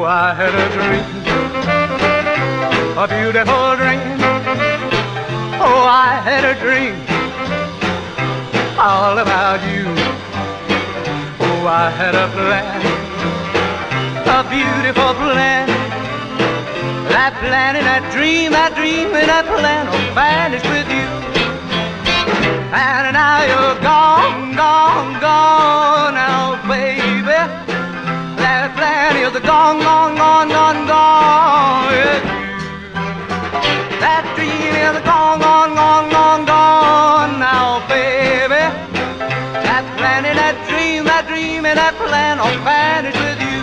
I had a dream, a beautiful dream. Oh, I had a dream all about you. Oh, I had a plan, a beautiful plan. That plan and that dream and that plan all vanished with you. And now you're gone, gone, gone now, baby. That plan is gone, gone, gone, gone, gone with you. That dream is gone, gone, gone, gone, gone now, baby. That plan and that dream and that plan all vanished with you.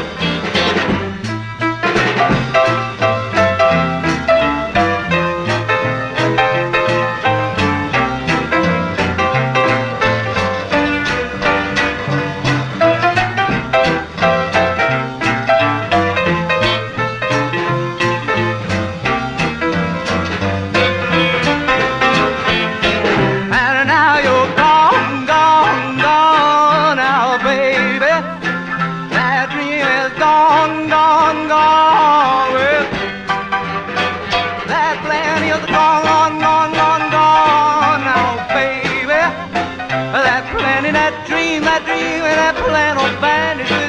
Gone, gone, gone with that plan is gone, gone, gone, gone, gone now, baby. That plan and that dream and that plan all vanished.